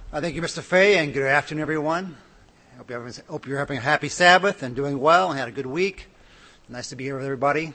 Thank you, Mr. Fay, and good afternoon, everyone. Hope you're having a happy Sabbath and doing well and had a good week. Nice to be here with everybody.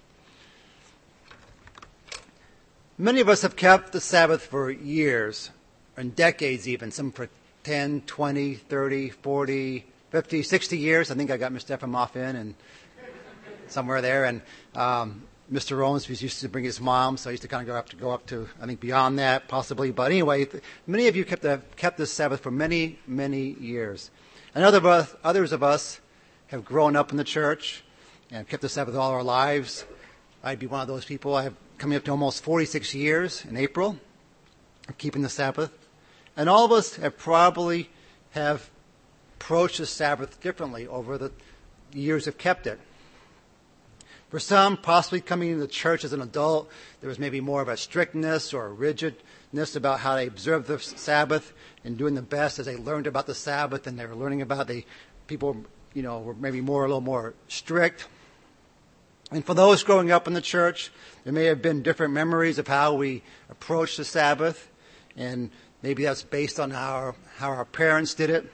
Many of us have kept the Sabbath for years, and decades even, some for 10, 20, 30, 40, 50, 60 years. I think I got Mr. Efremoff in and somewhere there. And Mr. Owens used to bring his mom, so I used to kind of go up to, I think, beyond that, possibly. But anyway, many of you kept this Sabbath for many, many years. And others of us have grown up in the church and kept the Sabbath all our lives. I'd be one of those people. I have coming up to almost 46 years in April of keeping the Sabbath. And all of us have probably approached the Sabbath differently over the years have kept it. For some, possibly coming into the church as an adult, there was maybe more of a strictness or a rigidness about how they observed the Sabbath and doing the best as they learned about the Sabbath and they were learning about people, were maybe a little more strict. And for those growing up in the church, there may have been different memories of how we approached the Sabbath, and maybe that's based on how our parents did it.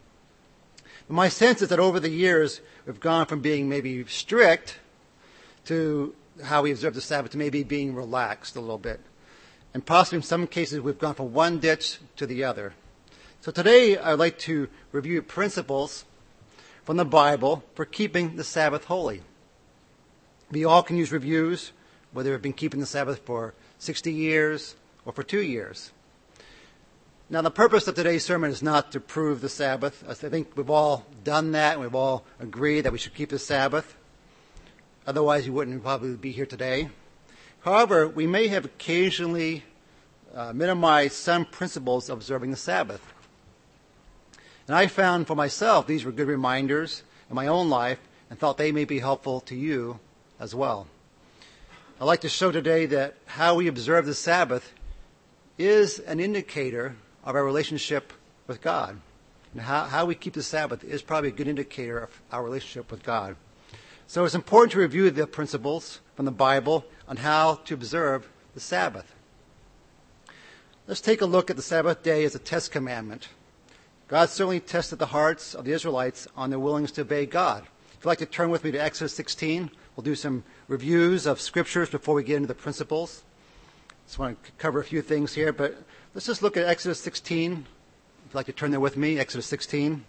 But my sense is that over the years, we've gone from being maybe strict to how we observe the Sabbath to maybe being relaxed a little bit. And possibly in some cases we've gone from one ditch to the other. So today I'd like to review principles from the Bible for keeping the Sabbath holy. We all can use reviews, whether we've been keeping the Sabbath for 60 years or for 2 years. Now the purpose of today's sermon is not to prove the Sabbath. I think we've all done that and we've all agreed that we should keep the Sabbath. Otherwise, you wouldn't probably be here today. However, we may have occasionally minimized some principles of observing the Sabbath. And I found for myself these were good reminders in my own life and thought they may be helpful to you as well. I'd like to show today that how we observe the Sabbath is an indicator of our relationship with God. And how we keep the Sabbath is probably a good indicator of our relationship with God. So it's important to review the principles from the Bible on how to observe the Sabbath. Let's take a look at the Sabbath day as a test commandment. God certainly tested the hearts of the Israelites on their willingness to obey God. If you'd like to turn with me to Exodus 16, we'll do some reviews of scriptures before we get into the principles. Just want to cover a few things here, but let's just look at Exodus 16. If you'd like to turn there with me, Exodus 16.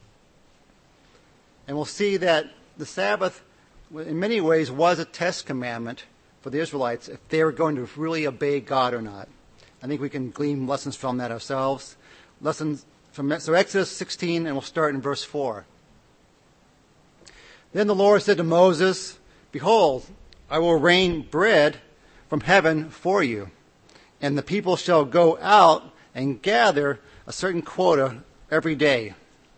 And we'll see that the Sabbath in many ways was a test commandment for the Israelites if they were going to really obey God or not. I think we can glean lessons from that ourselves. So Exodus 16, and we'll start in verse 4. Then the Lord said to Moses, "Behold, I will rain bread from heaven for you, and the people shall go out and gather a certain quota every day,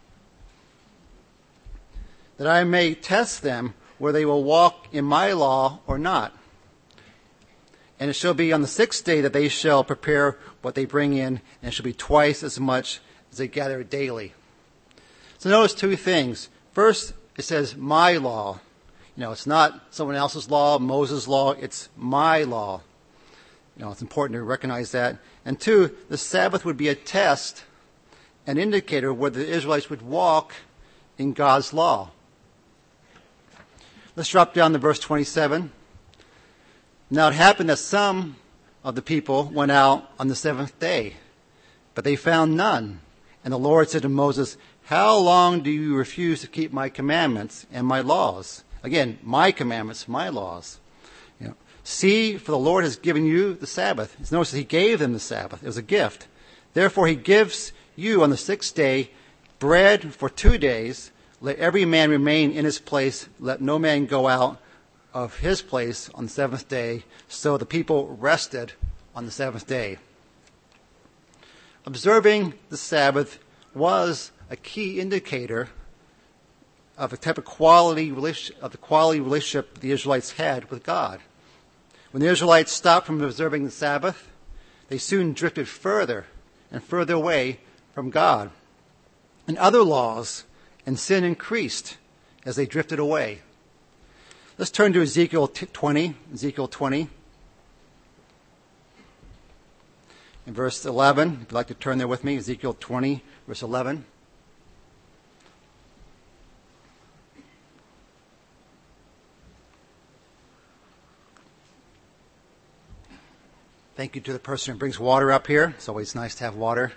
that I may test them where they will walk in my law or not. And it shall be on the 6th day that they shall prepare what they bring in, and it shall be twice as much as they gather daily." So notice two things. First, it says my law. It's not someone else's law, Moses' law, it's my law. It's important to recognize that. And two, the Sabbath would be a test, an indicator whether the Israelites would walk in God's law. Let's drop down to verse 27. Now it happened that some of the people went out on the 7th day, but they found none. And the Lord said to Moses, "How long do you refuse to keep my commandments and my laws?" Again, my commandments, my laws. See, for the Lord has given you the Sabbath. Notice that he gave them the Sabbath. It was a gift. Therefore he gives you on the 6th day bread for 2 days. Let every man remain in his place. Let no man go out of his place on the 7th day. So the people rested on the 7th day. Observing the Sabbath was a key indicator of the type of quality relationship the Israelites had with God. When the Israelites stopped from observing the Sabbath, they soon drifted further and further away from God. And other laws and sin increased as they drifted away. Let's turn to Ezekiel 20. in verse 11. If you'd like to turn there with me, Ezekiel 20, verse 11. Thank you to the person who brings water up here. It's always nice to have water.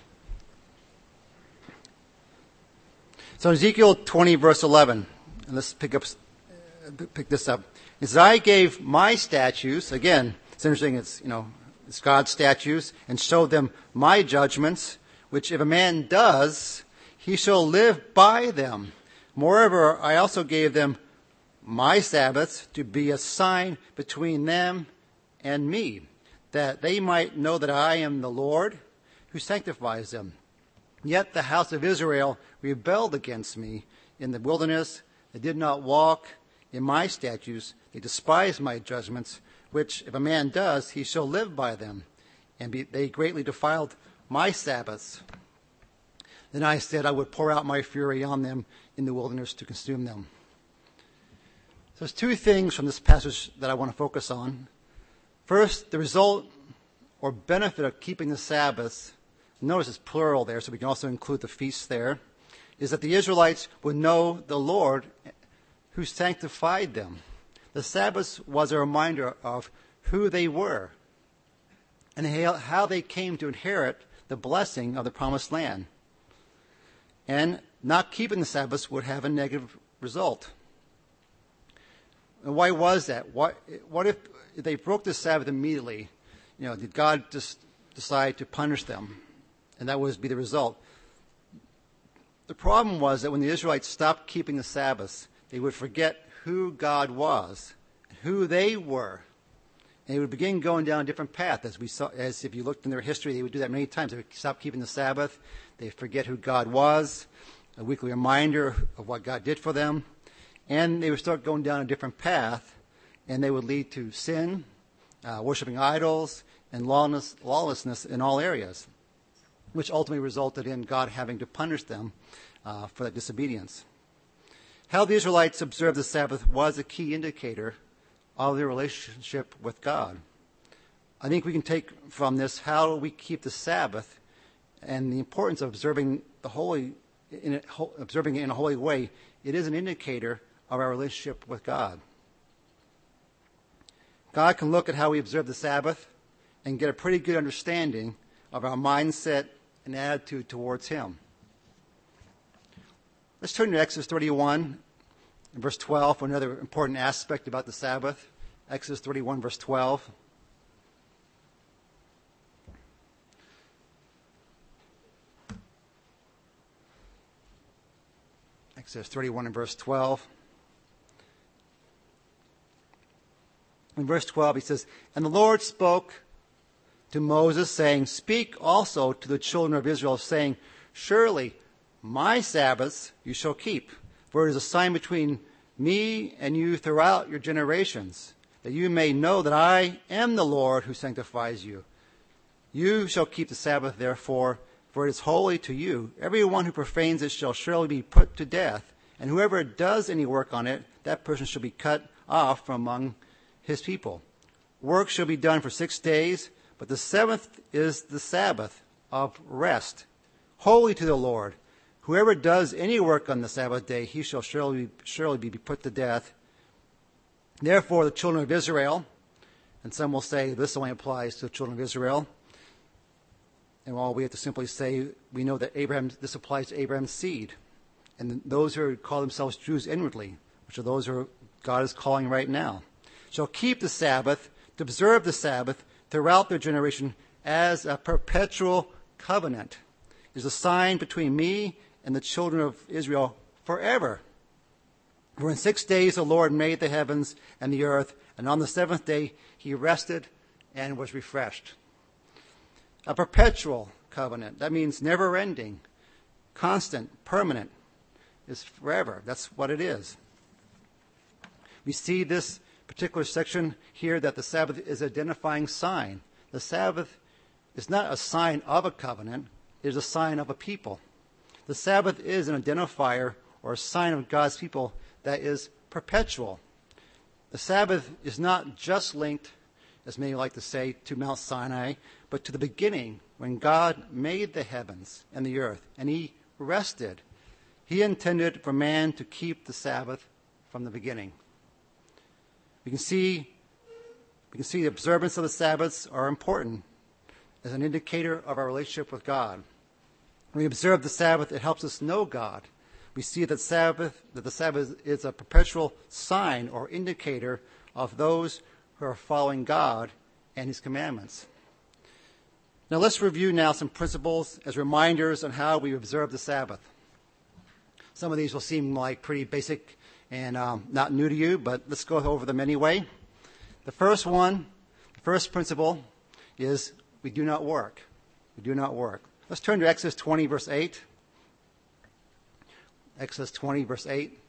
So Ezekiel 20, verse 11, and let's pick this up. It says, I gave my statutes, again, it's interesting, it's God's statutes, and showed them my judgments, which if a man does, he shall live by them. Moreover, I also gave them my Sabbaths to be a sign between them and me, that they might know that I am the Lord who sanctifies them. Yet the house of Israel rebelled against me in the wilderness. They did not walk in my statutes. They despised my judgments, which if a man does, he shall live by them. And they greatly defiled my Sabbaths. Then I said I would pour out my fury on them in the wilderness to consume them. So there's two things from this passage that I want to focus on. First, the result or benefit of keeping the Sabbath, notice it's plural there, so we can also include the feasts there, is that the Israelites would know the Lord who sanctified them. The Sabbath was a reminder of who they were and how they came to inherit the blessing of the promised land. And not keeping the Sabbath would have a negative result. And why was that? What if they broke the Sabbath immediately? Did God just decide to punish them? And that would be the result. The problem was that when the Israelites stopped keeping the Sabbath, they would forget who God was, who they were. And they would begin going down a different path. As if you looked in their history, they would do that many times. They would stop keeping the Sabbath. They'd forget who God was, a weekly reminder of what God did for them. And they would start going down a different path, and they would lead to sin, worshiping idols, and lawlessness in all areas, which ultimately resulted in God having to punish them for that disobedience. How the Israelites observed the Sabbath was a key indicator of their relationship with God. I think we can take from this how we keep the Sabbath and the importance of observing observing it in a holy way. It is an indicator of our relationship with God. God can look at how we observe the Sabbath and get a pretty good understanding of our mindset and attitude towards Him. Let's turn to Exodus 31, verse 12, for another important aspect about the Sabbath. Exodus 31, verse 12. Exodus 31 and verse 12. In verse 12, he says, And the Lord spoke to Moses, saying, Speak also to the children of Israel, saying, Surely my Sabbaths you shall keep, for it is a sign between me and you throughout your generations, that you may know that I am the Lord who sanctifies you. You shall keep the Sabbath, therefore, for it is holy to you. Everyone who profanes it shall surely be put to death, and whoever does any work on it, that person shall be cut off from among his people. Work shall be done for 6 days, but the seventh is the Sabbath of rest, holy to the Lord. Whoever does any work on the Sabbath day, he shall surely be put to death. Therefore, the children of Israel, and some will say this only applies to the children of Israel, and all we have to simply say, we know that this applies to Abraham's seed, and those who call themselves Jews inwardly, which are those who God is calling right now, shall keep the Sabbath, to observe the Sabbath throughout their generation as a perpetual covenant. It is a sign between me and the children of Israel forever. For in 6 days the Lord made the heavens and the earth, and on the seventh day he rested and was refreshed. A perpetual covenant. That means never ending, constant, permanent, is forever. That's what it is. We see this particular section here that the Sabbath is an identifying sign. The Sabbath is not a sign of a covenant, it is a sign of a people. The Sabbath is an identifier or a sign of God's people that is perpetual. The Sabbath is not just linked, as many like to say, to Mount Sinai, but to the beginning, when God made the heavens and the earth, and he rested. He intended for man to keep the Sabbath from the beginning. We can see the observance of the Sabbaths are important as an indicator of our relationship with God. When we observe the Sabbath, it helps us know God. We see that the Sabbath is a perpetual sign or indicator of those who are following God and his commandments. Now let's review now some principles as reminders on how we observe the Sabbath. Some of these will seem like pretty basic and not new to you, but let's go over them anyway. The first principle is we do not work. We do not work. Let's turn to Exodus 20, verse 8. Exodus 20, verse 8.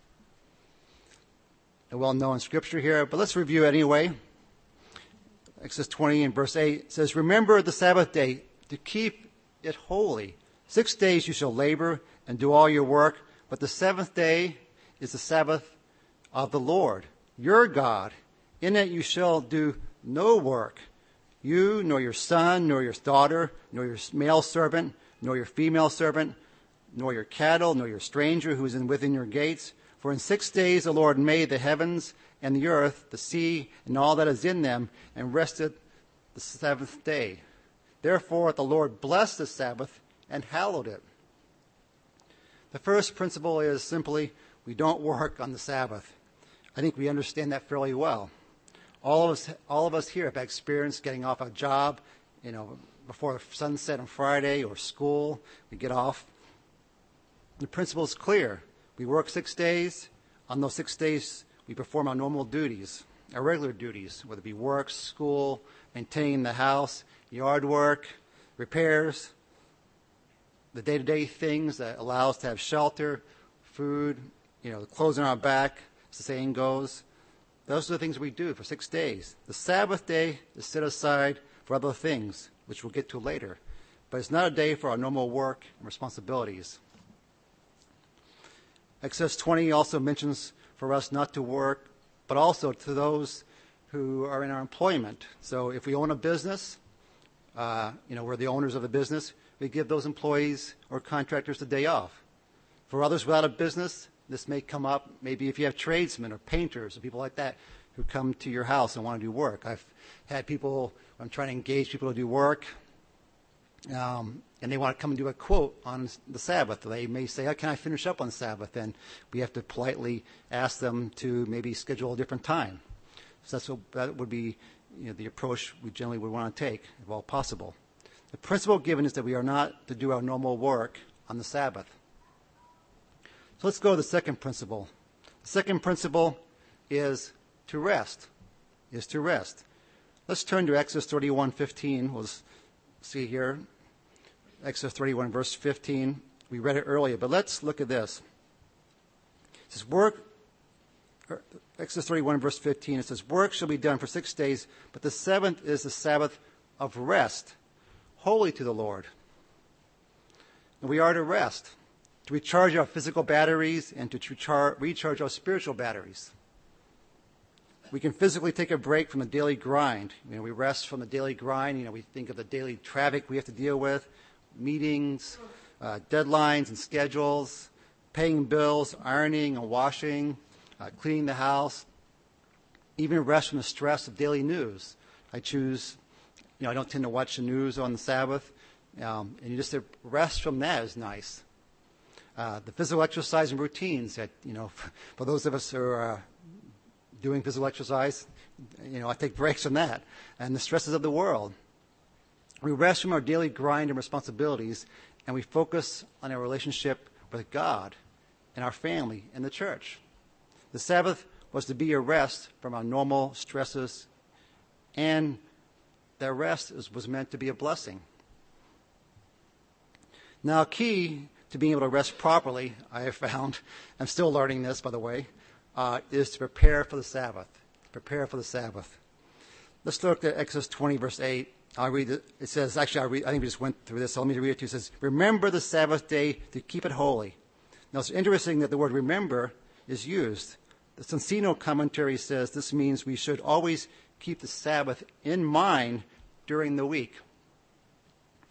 A well-known scripture here, but let's review it anyway. Exodus 20 and verse 8 says, "Remember the Sabbath day to keep it holy. 6 days you shall labor and do all your work, but the seventh day is the Sabbath of the Lord, your God. In it you shall do no work, you, nor your son, nor your daughter, nor your male servant, nor your female servant, nor your cattle, nor your stranger who is within your gates. For in 6 days the Lord made the heavens and the earth, the sea, and all that is in them, and rested the seventh day. Therefore the Lord blessed the Sabbath and hallowed it." The first principle is simply, we don't work on the Sabbath. I think we understand that fairly well. All of us here have experienced getting off a job, before sunset on Friday or school. We get off. The principle is clear. We work 6 days. On those 6 days, we perform our normal duties, our regular duties, whether it be work, school, maintaining the house, yard work, repairs, the day-to-day things that allow us to have shelter, food, the clothes on our back, as the saying goes. Those are the things we do for 6 days. The Sabbath day is set aside for other things, which we'll get to later. But it's not a day for our normal work and responsibilities. Exodus 20 also mentions for us not to work, but also to those who are in our employment. So if we own a business, we're the owners of the business, we give those employees or contractors a day off. For others without a business, this may come up maybe if you have tradesmen or painters or people like that who come to your house and want to do work. I've had people, I'm trying to engage people to do work, and they want to come and do a quote on the Sabbath. They may say, "How can I finish up on the Sabbath?" And we have to politely ask them to maybe schedule a different time. So that would be the approach we generally would want to take, if all possible. The principle given is that we are not to do our normal work on the Sabbath. So let's go to the second principle. The second principle is to rest. Let's turn to Exodus 31:15. We'll see here. Exodus 31, verse 15. We read it earlier, but let's look at this. It says, Exodus 31, verse 15, it says, "Work shall be done for 6 days, but the seventh is the Sabbath of rest, holy to the Lord." And we are to rest, to recharge our physical batteries and to recharge our spiritual batteries. We can physically take a break from the daily grind. We rest from the daily grind. We think of the daily traffic we have to deal with, meetings, deadlines and schedules, paying bills, ironing and washing, cleaning the house, even rest from the stress of daily news. I don't tend to watch the news on the Sabbath, and just to rest from that is nice. The physical exercise and routines that, for those of us who are doing physical exercise, I take breaks from that, and the stresses of the world. We rest from our daily grind and responsibilities, and we focus on our relationship with God and our family and the church. The Sabbath was to be a rest from our normal stresses, and that rest was meant to be a blessing. Now, key to being able to rest properly, I have found, I'm still learning this, by the way, is to prepare for the Sabbath. Prepare for the Sabbath. Let's look at Exodus 20, verse 8. I'll read it. It says, I think we just went through this, so let me read it to you. It says, "Remember the Sabbath day to keep it holy." Now, it's interesting that the word remember is used. The Sensino commentary says this means we should always keep the Sabbath in mind during the week.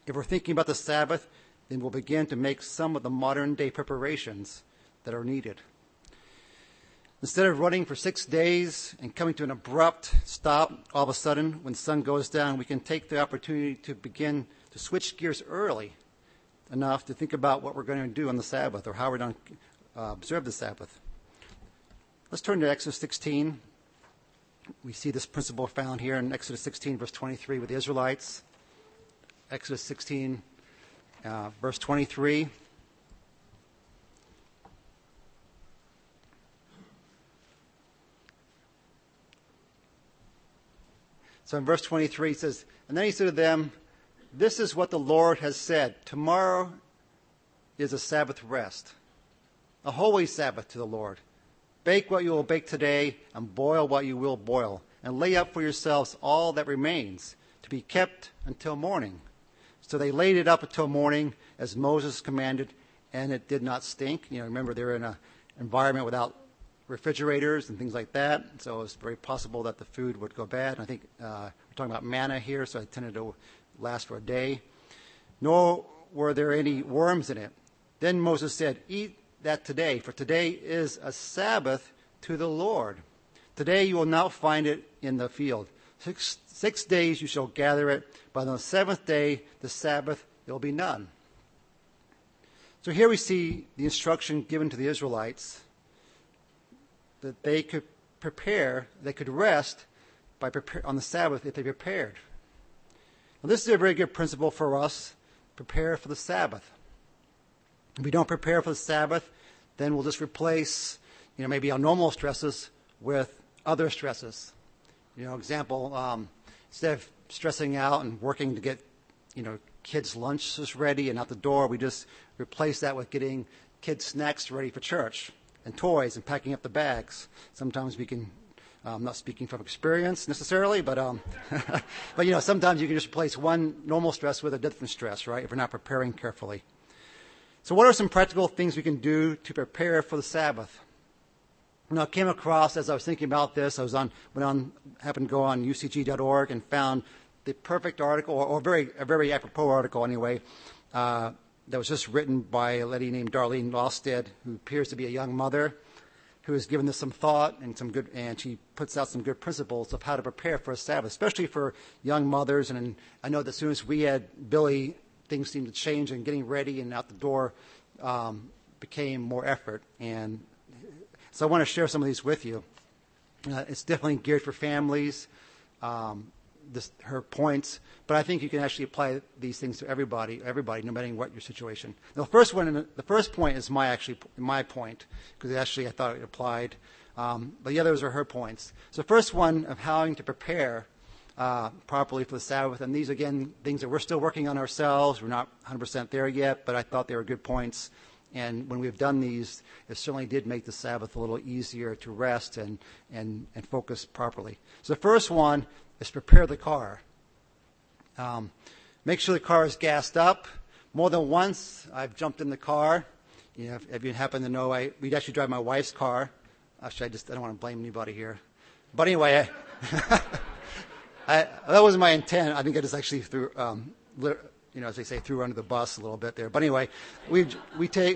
If we're thinking about the Sabbath, then we'll begin to make some of the modern day preparations that are needed. Instead of running for 6 days and coming to an abrupt stop all of a sudden when the sun goes down, we can take the opportunity to begin to switch gears early enough to think about what we're going to do on the Sabbath or how we're going to observe the Sabbath. Let's turn to Exodus 16. We see this principle found here in Exodus 16, verse 23 with the Israelites. Exodus 16, verse 23. So in verse 23 it says, "And then he said to them, 'This is what the Lord has said. Tomorrow is a Sabbath rest, a holy Sabbath to the Lord. Bake what you will bake today, and boil what you will boil, and lay up for yourselves all that remains, to be kept until morning.' So they laid it up until morning, as Moses commanded, and it did not stink." Remember, they're in an environment without refrigerators and things like that, so it's very possible that the food would go bad. I think we're talking about manna here, so it tended to last for a day. "Nor were there any worms in it. Then Moses said, 'Eat that today, for today is a Sabbath to the Lord. Today you will not find it in the field. 6 days you shall gather it, but on the seventh day, the Sabbath, there will be none.'" So here we see the instruction given to the Israelites that they could prepare, they could rest on the Sabbath if they prepared. Now, this is a very good principle for us, prepare for the Sabbath. If we don't prepare for the Sabbath, then we'll just replace, maybe our normal stresses with other stresses. Example, instead of stressing out and working to get, kids' lunches ready and out the door, we just replace that with getting kids' snacks ready for church and toys and packing up the bags. Sometimes we can, I'm not speaking from experience necessarily, but sometimes you can just replace one normal stress with a different stress, right, if we're not preparing carefully. So what are some practical things we can do to prepare for the Sabbath? I came across, as I was thinking about this, happened to go on ucg.org and found the perfect article, or a very apropos article anyway, that was just written by a lady named Darlene Losted, who appears to be a young mother, who has given this some thought and she puts out some good principles of how to prepare for a Sabbath, especially for young mothers. And I know that as soon as we had Billy, things seemed to change, and getting ready and out the door became more effort. And so I want to share some of these with you. It's definitely geared for families, her points, but I think you can actually apply these things to everybody, no matter what your situation. Now, the first point is my point, because actually I thought it applied, but the others are her points. So the first one of how to prepare properly for the Sabbath, and these, again, things that we're still working on ourselves. We're not 100% there yet, but I thought they were good points. And when we've done these, it certainly did make the Sabbath a little easier to rest and focus properly. So the first one is prepare the car. Make sure the car is gassed up. More than once, I've jumped in the car. If you happen to know, we'd actually drive my wife's car. Actually, I don't want to blame anybody here. But anyway, that wasn't my intent. I think I just actually threw, as they say, threw her under the bus a little bit there. But anyway, we take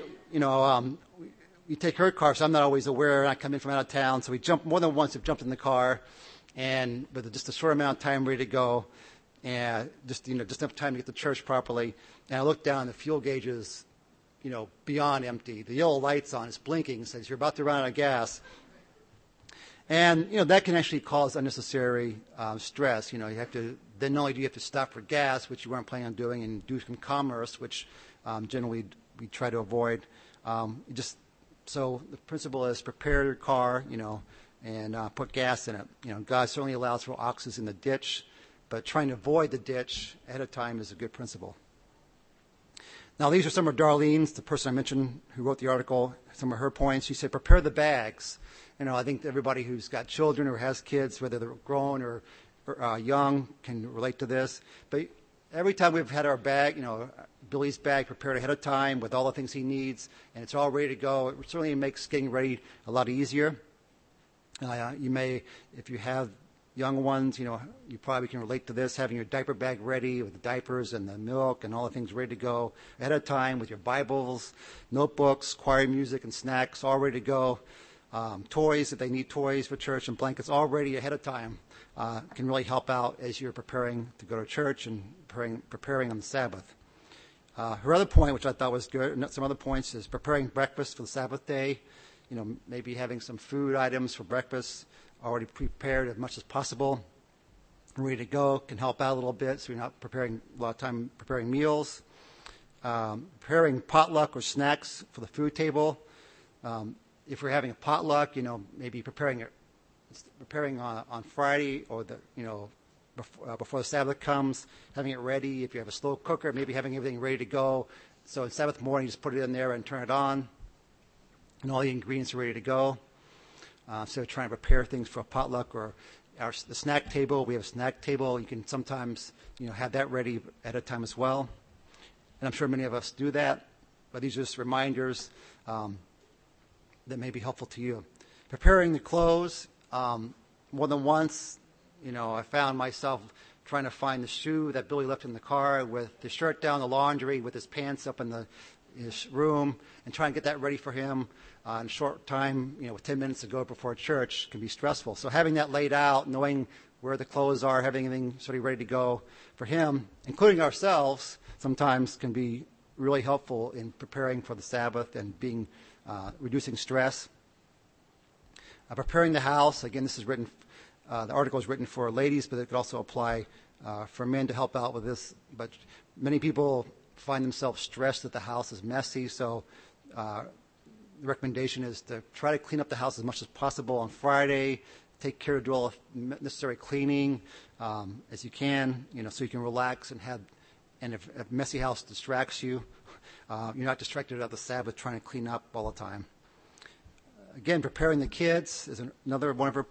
her car, so I'm not always aware, and I come in from out of town. So more than once we've jumped in the car, and with just a short amount of time ready to go, and just enough time to get to church properly. And I look down, the fuel gauge is, beyond empty. The yellow light's on, it's blinking, it says you're about to run out of gas. And, that can actually cause unnecessary stress. You have to, then not only do you have to stop for gas, which you weren't planning on doing, and do some commerce, which generally we try to avoid. So the principle is prepare your car, and put gas in it. God certainly allows for oxes in the ditch, but trying to avoid the ditch ahead of time is a good principle. Now, these are some of Darlene's, the person I mentioned who wrote the article, some of her points. She said, prepare the bags. I think everybody who's got children or has kids, whether they're grown or young, can relate to this. But every time we've had our bag, Billy's bag prepared ahead of time with all the things he needs, and it's all ready to go, it certainly makes getting ready a lot easier. You may, if you have young ones, you probably can relate to this, having your diaper bag ready with the diapers and the milk and all the things ready to go ahead of time with your Bibles, notebooks, choir music, and snacks all ready to go. Toys, if they need toys for church, and blankets all ready ahead of time can really help out as you're preparing to go to church and preparing on the Sabbath. Her other point, which I thought was good, some other points, is preparing breakfast for the Sabbath day. Maybe having some food items for breakfast already prepared as much as possible, ready to go, can help out a little bit so you're not preparing a lot of time preparing meals. Preparing potluck or snacks for the food table. If we're having a potluck, maybe preparing on Friday or before the Sabbath comes, having it ready. If you have a slow cooker, maybe having everything ready to go. So on Sabbath morning, just put it in there and turn it on, and all the ingredients are ready to go. Instead of trying to prepare things for a potluck or the snack table, we have a snack table. You can sometimes have that ready at a time as well. And I'm sure many of us do that, but these are just reminders that may be helpful to you. Preparing the clothes, more than once, I found myself trying to find the shoe that Billy left in the car with the shirt down the laundry, with his pants up in his room, and trying to get that ready for him in a short time, with 10 minutes to go before church can be stressful. So having that laid out, knowing where the clothes are, having everything sort of ready to go for him, including ourselves, sometimes can be really helpful in preparing for the Sabbath and reducing stress. Preparing the house, again, this is written. The article is written for ladies, but it could also apply for men to help out with this. But many people find themselves stressed that the house is messy, so the recommendation is to try to clean up the house as much as possible on Friday. Take care to do all the necessary cleaning as you can, so you can relax and if a messy house distracts you, you're not distracted at the Sabbath trying to clean up all the time. Again, preparing the kids is another one of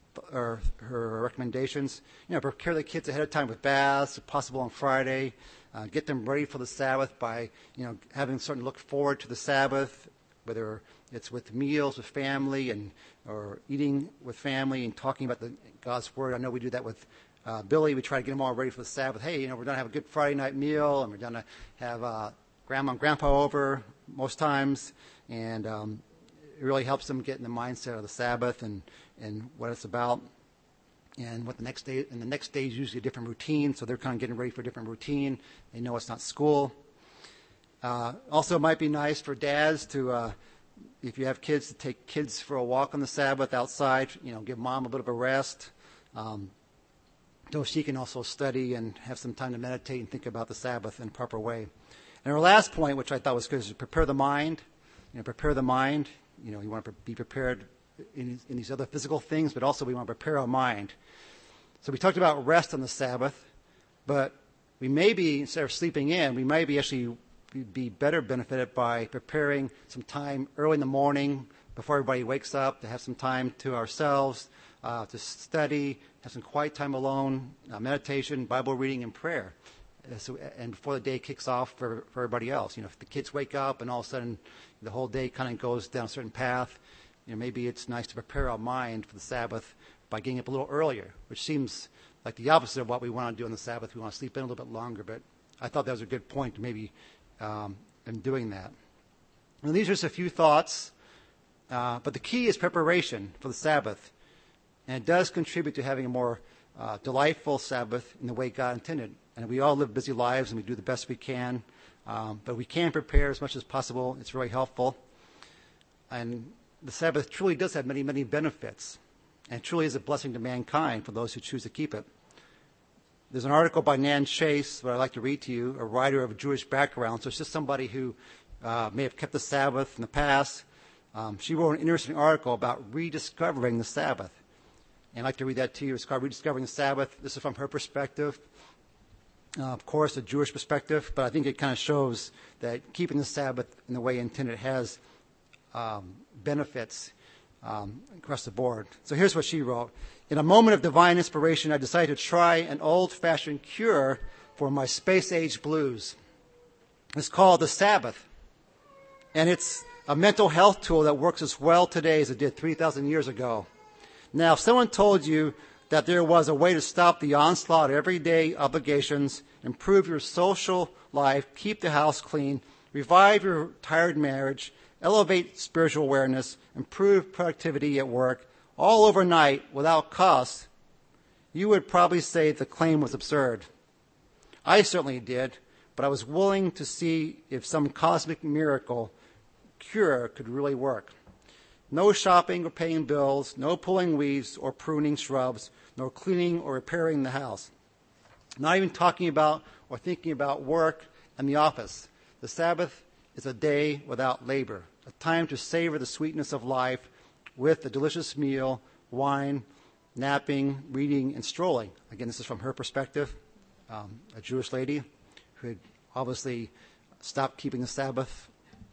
her recommendations. Prepare the kids ahead of time with baths, if possible on Friday. Get them ready for the Sabbath by, having something to look forward to the Sabbath, whether it's with meals with family or eating with family and talking about God's Word. I know we do that with Billy. We try to get them all ready for the Sabbath. Hey, we're going to have a good Friday night meal, and we're going to have Grandma and Grandpa over most times, and it really helps them get in the mindset of the Sabbath and what it's about, and what the next day. And the next day is usually a different routine, so they're kind of getting ready for a different routine. They know it's not school. Also, it might be nice for dads to, if you have kids, to take kids for a walk on the Sabbath outside. Give mom a bit of a rest, so she can also study and have some time to meditate and think about the Sabbath in a proper way. And our last point, which I thought was good, is prepare the mind. Prepare the mind. You want to be prepared in these other physical things, but also we want to prepare our mind. So we talked about rest on the Sabbath, but we may be, instead of sleeping in, we might be actually be better benefited by preparing some time early in the morning before everybody wakes up, to have some time to ourselves, to study, have some quiet time alone, meditation, Bible reading, and prayer. And before the day kicks off for everybody else. If the kids wake up and all of a sudden the whole day kind of goes down a certain path, maybe it's nice to prepare our mind for the Sabbath by getting up a little earlier, which seems like the opposite of what we want to do on the Sabbath. We want to sleep in a little bit longer, but I thought that was a good point, maybe in doing that. And these are just a few thoughts, but the key is preparation for the Sabbath, and it does contribute to having a more delightful Sabbath in the way God intended. And we all live busy lives, and we do the best we can, but we can prepare as much as possible. It's really helpful. And the Sabbath truly does have many, many benefits, and truly is a blessing to mankind for those who choose to keep it. There's an article by Nan Chase that I'd like to read to you, a writer of a Jewish background, so it's just somebody who may have kept the Sabbath in the past. She wrote an interesting article about rediscovering the Sabbath. And I'd like to read that to you. It's called Rediscovering the Sabbath. This is from her perspective. Of course, a Jewish perspective, but I think it kind of shows that keeping the Sabbath in the way intended has benefits across the board. So here's what she wrote. In a moment of divine inspiration, I decided to try an old-fashioned cure for my space-age blues. It's called the Sabbath, and it's a mental health tool that works as well today as it did 3,000 years ago. Now, if someone told you that there was a way to stop the onslaught of everyday obligations, improve your social life, keep the house clean, revive your tired marriage, elevate spiritual awareness, improve productivity at work, all overnight without cost, you would probably say the claim was absurd. I certainly did, but I was willing to see if some cosmic miracle cure could really work. No shopping or paying bills, no pulling weeds or pruning shrubs, no cleaning or repairing the house. Not even talking about or thinking about work and the office. The Sabbath is a day without labor, a time to savor the sweetness of life with a delicious meal, wine, napping, reading, and strolling. Again, this is from her perspective, a Jewish lady who had obviously stopped keeping the Sabbath.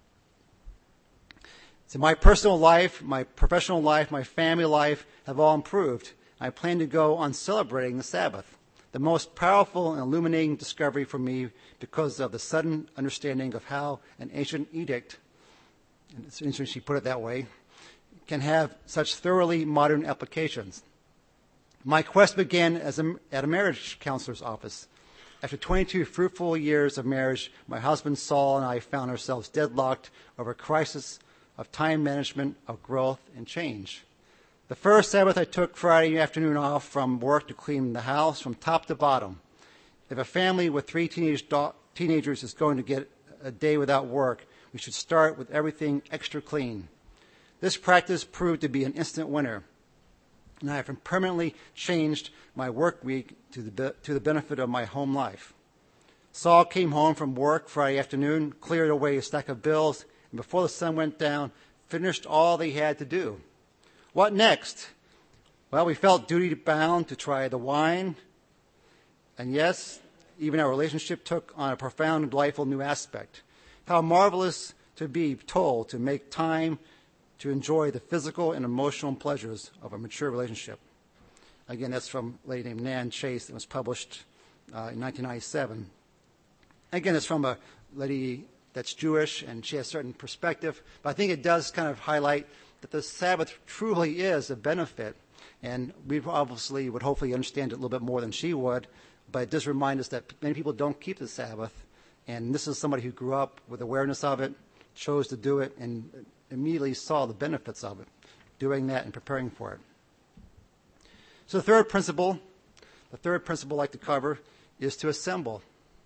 So my personal life, my professional life, my family life have all improved. I plan to go on celebrating the Sabbath, the most powerful and illuminating discovery for me because of the sudden understanding of how an ancient edict, and it's interesting she put it that way, can have such thoroughly modern applications. My quest began at a marriage counselor's office. After 22 fruitful years of marriage, my husband Saul and I found ourselves deadlocked over a crisis of time management, of growth, and change. The first Sabbath I took Friday afternoon off from work to clean the house from top to bottom. If a family with 3 teenagers is going to get a day without work, we should start with everything extra clean. This practice proved to be an instant winner, and I have permanently changed my work week to the benefit of my home life. Saul came home from work Friday afternoon, cleared away a stack of bills, and before the sun went down, finished all they had to do. What next? Well, we felt duty-bound to try the wine, and yes, even our relationship took on a profound and delightful new aspect. How marvelous to be told to make time to enjoy the physical and emotional pleasures of a mature relationship. Again, that's from a lady named Nan Chase. It was published in 1997. Again, it's from a lady that's Jewish, and she has a certain perspective. But I think it does kind of highlight that the Sabbath truly is a benefit. And we obviously would hopefully understand it a little bit more than she would. But it does remind us that many people don't keep the Sabbath. And this is somebody who grew up with awareness of it, chose to do it, and immediately saw the benefits of it, doing that and preparing for it. So the third principle I'd like to cover is to assemble.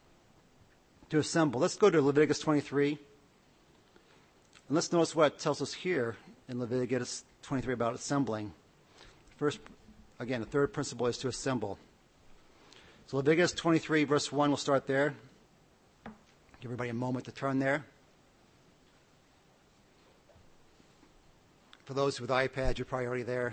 To assemble. Let's go to Leviticus 23. And let's notice what it tells us here in Leviticus 23 about assembling. First, again, the third principle is to assemble. So Leviticus 23, verse 1, we'll start there. Give everybody a moment to turn there. For those with iPads, you're probably already there.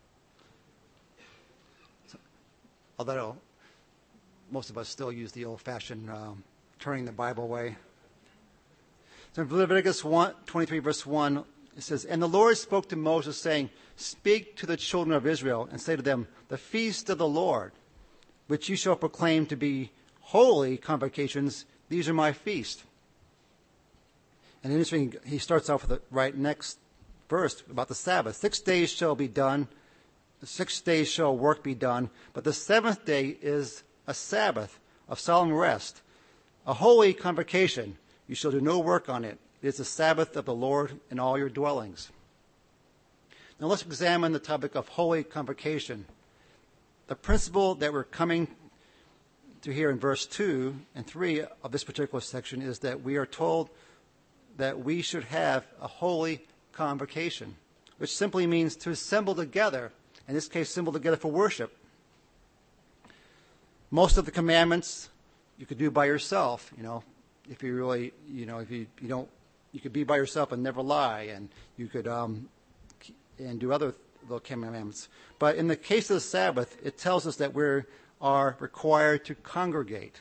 Although most of us still use the old-fashioned turning the Bible way. So in Leviticus 23, verse 1, it says, "And the Lord spoke to Moses, saying, Speak to the children of Israel, and say to them, The feast of the Lord, which you shall proclaim to be holy convocations, these are my feast." And interesting, he starts off with the right next verse about the Sabbath. 6 days shall be done, 6 days shall work be done, but the seventh day is a Sabbath of solemn rest, a holy convocation. You shall do no work on it. It is the Sabbath of the Lord in all your dwellings. Now let's examine the topic of holy convocation. The principle that we're coming to here in verse 2 and 3 of this particular section is that we are told that we should have a holy convocation, which simply means to assemble together, in this case, assemble together for worship. Most of the commandments you could do by yourself, if you really, if you don't, you could be by yourself and never lie, and you could and do other little commandments. But in the case of the Sabbath, it tells us that we are required to congregate.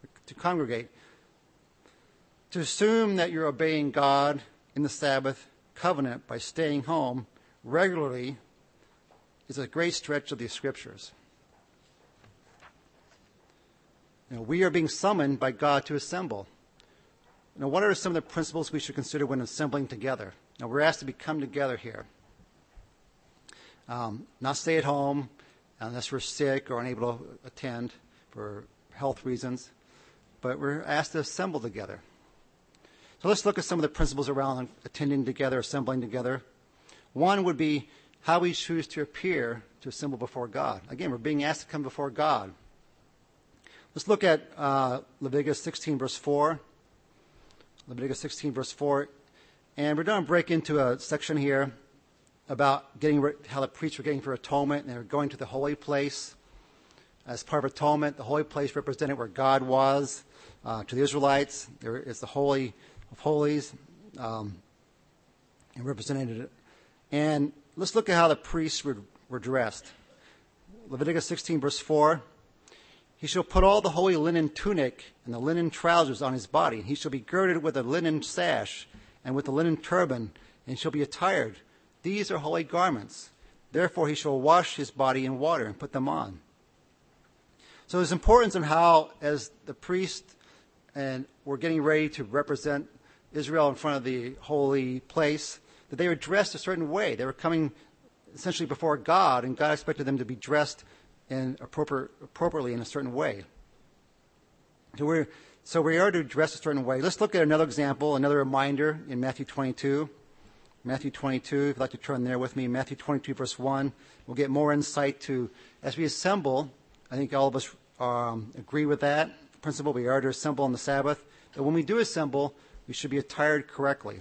To assume that you're obeying God in the Sabbath covenant by staying home regularly is a great stretch of the Scriptures. We are being summoned by God to assemble. What are some of the principles we should consider when assembling together? We're asked to come together here. Not stay at home unless we're sick or unable to attend for health reasons. But we're asked to assemble together. So let's look at some of the principles around attending together, assembling together. One would be how we choose to appear to assemble before God. Again, we're being asked to come before God. Let's look at Leviticus 16, verse 4. Leviticus 16, verse 4. And we're going to break into a section here about how the priests were getting for atonement, and they were going to the holy place. As part of atonement, the holy place represented where God was. To the Israelites, there is the Holy of Holies, and represented it. And let's look at how the priests were dressed. Leviticus 16, verse 4. He shall put all the holy linen tunic and the linen trousers on his body. He shall be girded with a linen sash and with a linen turban, and shall be attired. These are holy garments. Therefore he shall wash his body in water and put them on. So there's importance in how, as the priest and were getting ready to represent Israel in front of the holy place, that they were dressed a certain way. They were coming essentially before God, and God expected them to be dressed appropriately in a certain way. So we are to dress a certain way. Let's look at another example, another reminder in Matthew 22. Matthew 22, if you'd like to turn there with me, Matthew 22, verse 1. We'll get more insight to, as we assemble, I think all of us agree with that principle. We are to assemble on the Sabbath. But when we do assemble, we should be attired correctly.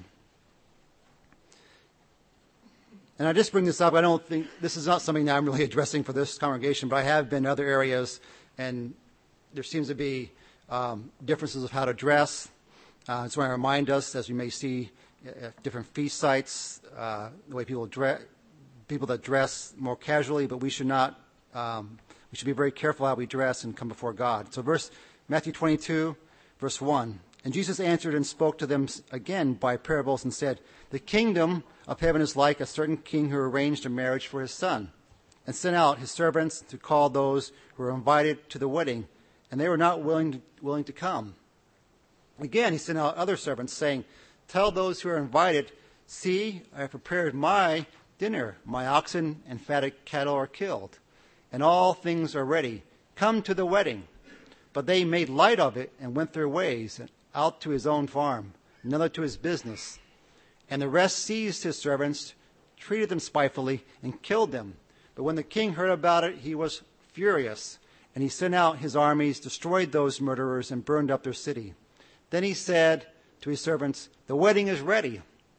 And I just bring this up. I don't think this is not something that I'm really addressing for this congregation, but I have been in other areas, and there seems to be differences of how to dress. It's want to remind us, as we may see at different feast sites, the way people that dress more casually, but we should not. We should be very careful how we dress and come before God. So Matthew 22, verse 1. And Jesus answered and spoke to them again by parables and said, the kingdom of heaven is like a certain king who arranged a marriage for his son and sent out his servants to call those who were invited to the wedding, and they were not willing to come. Again, he sent out other servants, saying, tell those who are invited, see, I have prepared my dinner. My oxen and fatted cattle are killed, and all things are ready. Come to the wedding. But they made light of it and went their ways, and out to his own farm, another to his business. And the rest seized his servants, treated them spitefully, and killed them. But when the king heard about it, he was furious, and he sent out his armies, destroyed those murderers, and burned up their city. Then he said to his servants, the wedding is ready,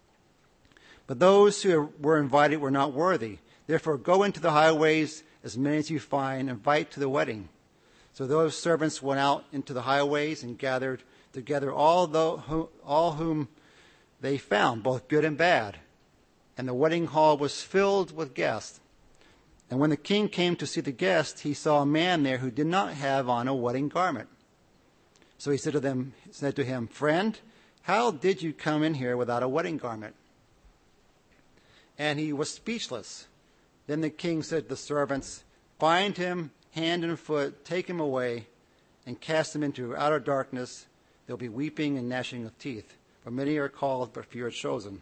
but those who were invited were not worthy. Therefore go into the highways, as many as you find, invite to the wedding. So those servants went out into the highways and gathered together all whom they found, both good and bad. And the wedding hall was filled with guests. And when the king came to see the guests, he saw a man there who did not have on a wedding garment. So he said to him, friend, how did you come in here without a wedding garment? And he was speechless. Then the king said to the servants, bind him hand and foot, take him away, and cast him into outer darkness. There will be weeping and gnashing of teeth. For many are called, but few are chosen.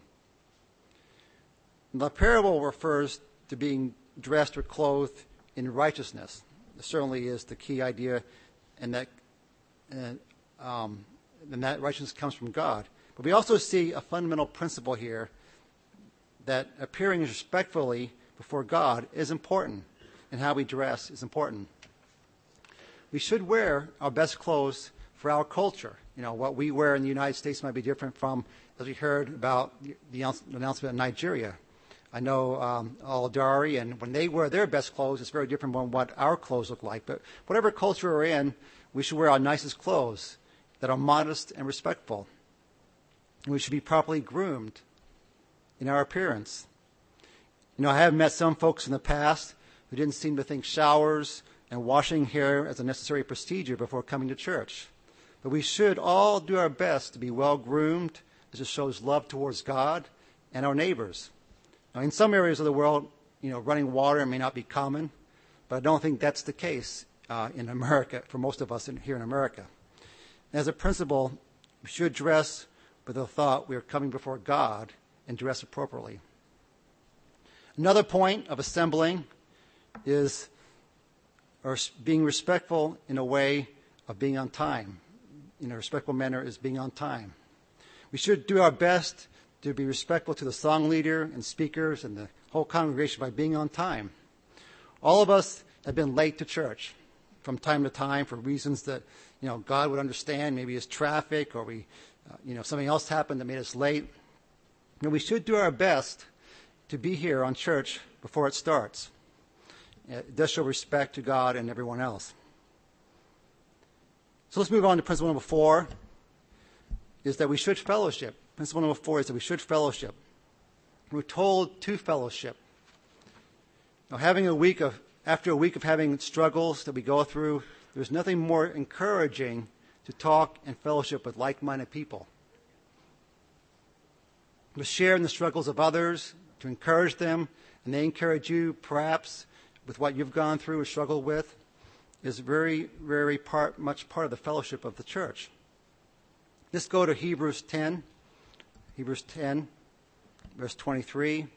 The parable refers to being dressed or clothed in righteousness. This certainly is the key idea, and that righteousness comes from God. But we also see a fundamental principle here that appearing respectfully before God is important, and how we dress is important. We should wear our best clothes for our culture. You know, what we wear in the United States might be different from, as we heard about the announcement in Nigeria. I know Al-Dari, and when they wear their best clothes, it's very different from what our clothes look like. But whatever culture we're in, we should wear our nicest clothes that are modest and respectful. And we should be properly groomed in our appearance. You know, I have met some folks in the past who didn't seem to think showers and washing hair as a necessary procedure before coming to church. But we should all do our best to be well groomed, as it shows love towards God and our neighbors. Now, in some areas of the world, you know, running water may not be common, but I don't think that's the case in America, for most of us here in America. As a principle, we should dress with the thought we are coming before God and dress appropriately. Another point of assembling is or being respectful in a way of being on time. In a respectful manner is being on time. We should do our best to be respectful to the song leader and speakers and the whole congregation by being on time. All of us have been late to church from time to time for reasons that, God would understand. Maybe it's traffic, or something else happened that made us late. We should do our best to be here on church before it starts. It does show respect to God and everyone else. So let's move on to principle number 4, is that we should fellowship. Principle number 4 is that we should fellowship. We're told to fellowship. Now, after a week of having struggles that we go through, there's nothing more encouraging to talk and fellowship with like-minded people. To share in the struggles of others, to encourage them, and they encourage you perhaps with what you've gone through or struggled with, is very, very much part of the fellowship of the church. Let's go to Hebrews 10. Hebrews 10, verse 23.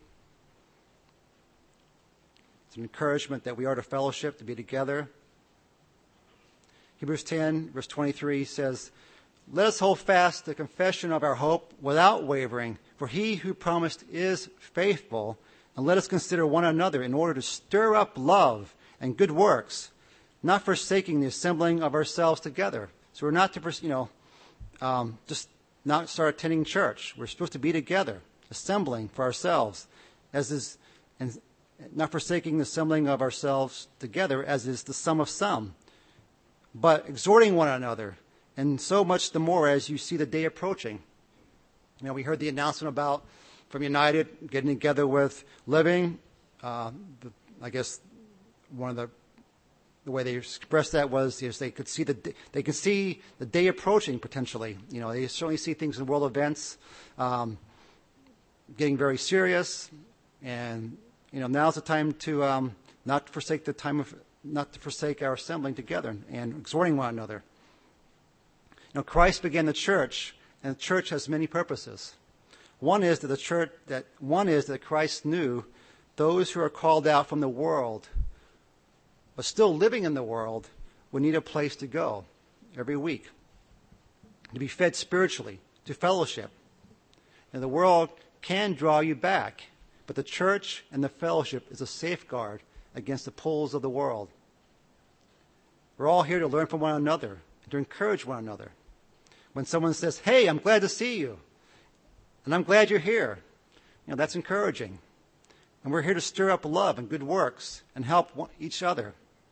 It's an encouragement that we are to fellowship, to be together. Hebrews 10, verse 23 says, "Let us hold fast the confession of our hope without wavering, for he who promised is faithful. And let us consider one another in order to stir up love and good works, not forsaking the assembling of ourselves together." So we're not to, just not start attending church. We're supposed to be together, assembling for ourselves, and not forsaking the assembling of ourselves together, as is the sum of some, but exhorting one another, and so much the more as you see the day approaching. We heard the announcement from United getting together with Living. I guess one of the way they expressed that was they could see the day approaching potentially. They certainly see things in world events getting very serious, and now's the time to not to forsake our assembling together and exhorting one another. Christ began the church, and the church has many purposes. One is that Christ knew those who are called out from the world, but still living in the world, would need a place to go every week, to be fed spiritually, to fellowship. And the world can draw you back, but the church and the fellowship is a safeguard against the pulls of the world. We're all here to learn from one another, and to encourage one another. When someone says, "Hey, I'm glad to see you," and "I'm glad you're here," that's encouraging. And we're here to stir up love and good works and help each other.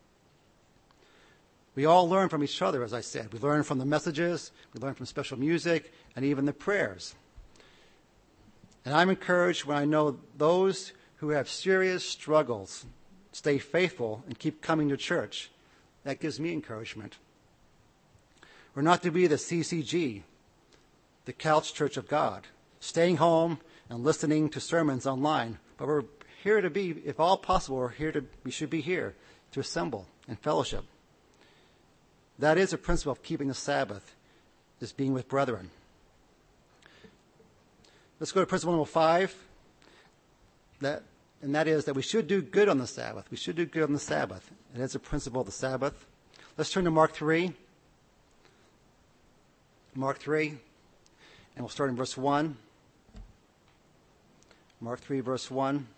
We all learn from each other, as I said. We learn from the messages, we learn from special music, and even the prayers. And I'm encouraged when I know those who have serious struggles stay faithful and keep coming to church. That gives me encouragement. We're not to be the CCG, the couch church of God, staying home and listening to sermons online. But we're here to be, if all possible, we should be here to assemble and fellowship. That is a principle of keeping the Sabbath, is being with brethren. Let's go to principle number 5. And that is that we should do good on the Sabbath. We should do good on the Sabbath. It is a principle of the Sabbath. Let's turn to Mark 3. Mark 3, and we'll start in verse 1. Mark 3, verse 1.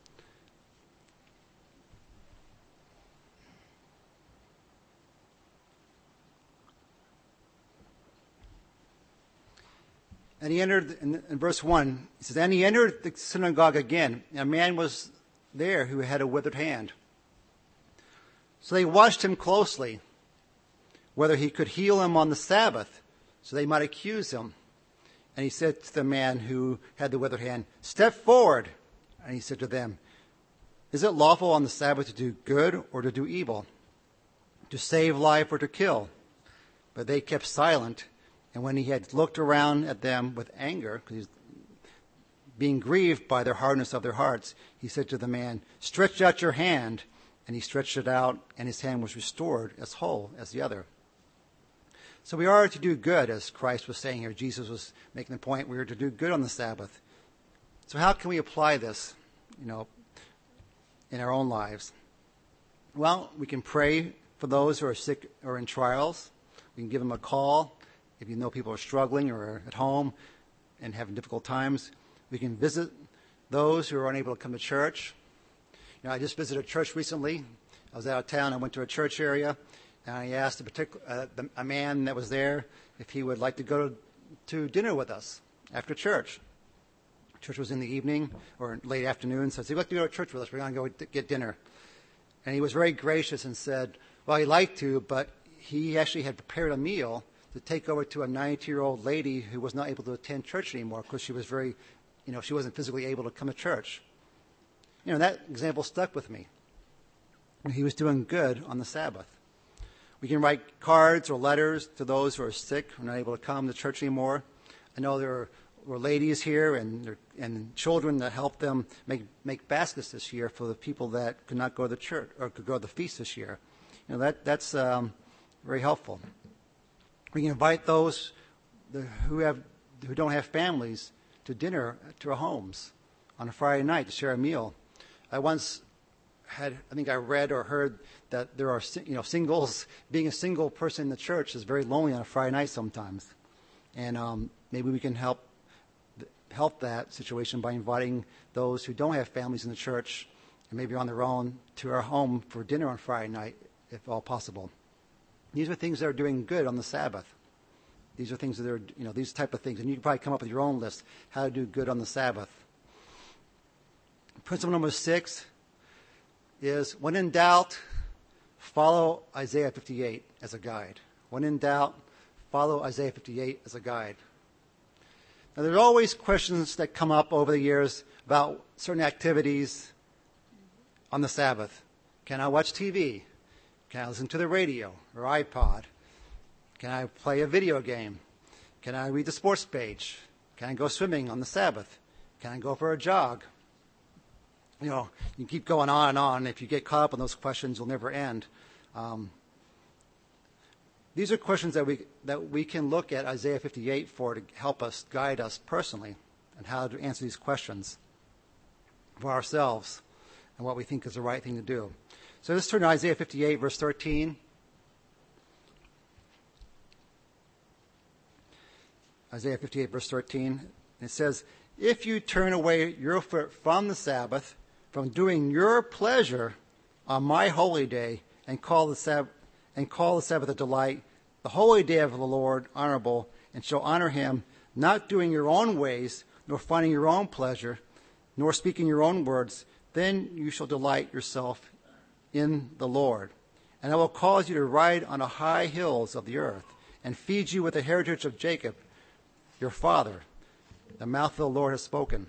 And he entered, in verse 1, he says, "And he entered the synagogue again, and a man was there who had a withered hand. So they watched him closely, whether he could heal him on the Sabbath, so they might accuse him. And he said to the man who had the withered hand, 'Step forward.' And he said to them, 'Is it lawful on the Sabbath to do good or to do evil, to save life or to kill?' But they kept silent. And when he had looked around at them with anger, because he's being grieved by their hardness of their hearts, he said to the man, 'Stretch out your hand.' And he stretched it out, and his hand was restored as whole as the other." So we are to do good, as Christ was saying here. Jesus was making the point we are to do good on the Sabbath. So how can we apply this, in our own lives? Well, we can pray for those who are sick or in trials. We can give them a call if you know people are struggling or are at home and having difficult times. We can visit those who are unable to come to church. I just visited a church recently. I was out of town. I went to a church area, and I asked a man that was there if he would like to go to dinner with us after church. Church was in the evening or late afternoon, so I said, "You'd like to go to church with us? We're going to go get dinner." And he was very gracious and said, well, he'd like to, but he actually had prepared a meal to take over to a 92-year-old lady who was not able to attend church anymore because she was she wasn't physically able to come to church. That example stuck with me. He was doing good on the Sabbath. We can write cards or letters to those who are sick, who are not able to come to church anymore. I know there were ladies here and children that helped them make baskets this year for the people that could not go to the church or could go to the feast this year. That's very helpful. We can invite those who don't have families to dinner to our homes on a Friday night to share a meal. I once I read or heard that there are singles. Being a single person in the church is very lonely on a Friday night sometimes, and maybe we can help that situation by inviting those who don't have families in the church and maybe on their own to our home for dinner on Friday night, if all possible. These are things that are doing good on the Sabbath. These are things that are, these type of things. And you can probably come up with your own list, how to do good on the Sabbath. Principle number 6 is, when in doubt, follow Isaiah 58 as a guide. When in doubt, follow Isaiah 58 as a guide. Now, there's always questions that come up over the years about certain activities on the Sabbath. Can I watch TV? Can I listen to the radio or iPod? Can I play a video game? Can I read the sports page? Can I go swimming on the Sabbath? Can I go for a jog? You keep going on and on. If you get caught up in those questions, you'll never end. These are questions that we can look at Isaiah 58 for to help us, guide us personally, and how to answer these questions for ourselves and what we think is the right thing to do. So let's turn to Isaiah 58, verse 13. Isaiah 58, verse 13. It says, "If you turn away your foot from the Sabbath, from doing your pleasure on my holy day, and call the Sabbath a delight, the holy day of the Lord honorable, and shall honor him, not doing your own ways, nor finding your own pleasure, nor speaking your own words, then you shall delight yourself in the Lord. And I will cause you to ride on the high hills of the earth, and feed you with the heritage of Jacob, your father. The mouth of the Lord has spoken."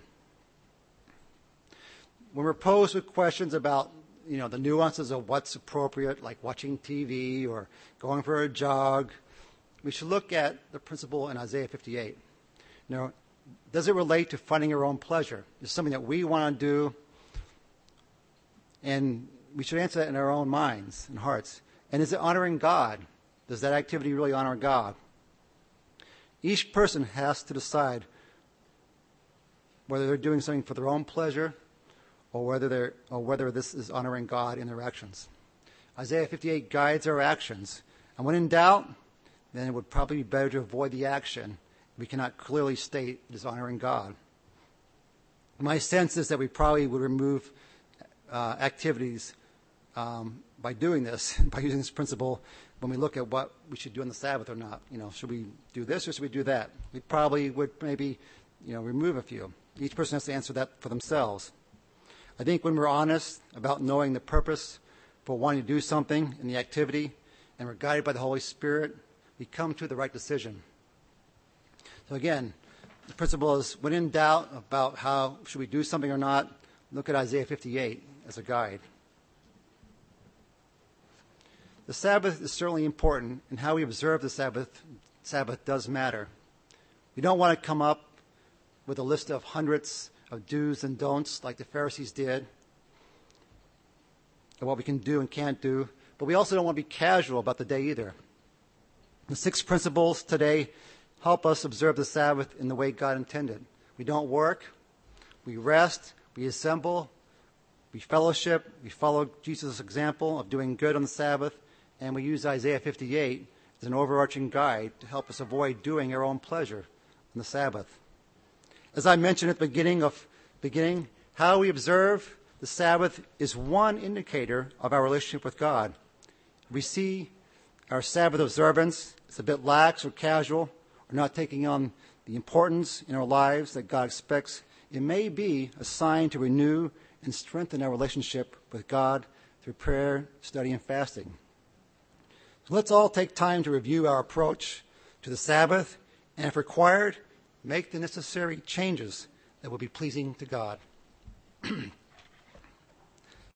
When we're posed with questions about the nuances of what's appropriate, like watching TV or going for a jog, we should look at the principle in Isaiah 58. Does it relate to finding our own pleasure? Is it something that we want to do? And we should answer that in our own minds and hearts. And is it honoring God? Does that activity really honor God? Each person has to decide whether they're doing something for their own pleasure or whether this is honoring God in their actions. Isaiah 58 guides our actions. And when in doubt, then it would probably be better to avoid the action. We cannot clearly state it is honoring God. My sense is that we probably would remove activities by doing this, by using this principle, when we look at what we should do on the Sabbath or not. Should we do this or should we do that? We probably would maybe, remove a few. Each person has to answer that for themselves. I think when we're honest about knowing the purpose for wanting to do something in the activity, and we're guided by the Holy Spirit, we come to the right decision. So again, the principle is, when in doubt about how should we do something or not, look at Isaiah 58 as a guide. The Sabbath is certainly important, and how we observe the Sabbath does matter. We don't want to come up with a list of hundreds of do's and don'ts like the Pharisees did, of what we can do and can't do, but we also don't want to be casual about the day either. The 6 principles today help us observe the Sabbath in the way God intended. We don't work, we rest, we assemble, We fellowship, we follow Jesus' example of doing good on the Sabbath, and we use Isaiah 58 as an overarching guide to help us avoid doing our own pleasure on the Sabbath. As I mentioned at the beginning, how we observe the Sabbath is one indicator of our relationship with God. We see our Sabbath observance as a bit lax or casual, or not taking on the importance in our lives that God expects. It may be a sign to renew and strengthen our relationship with God through prayer, study, and fasting. So let's all take time to review our approach to the Sabbath, and if required, make the necessary changes that will be pleasing to God.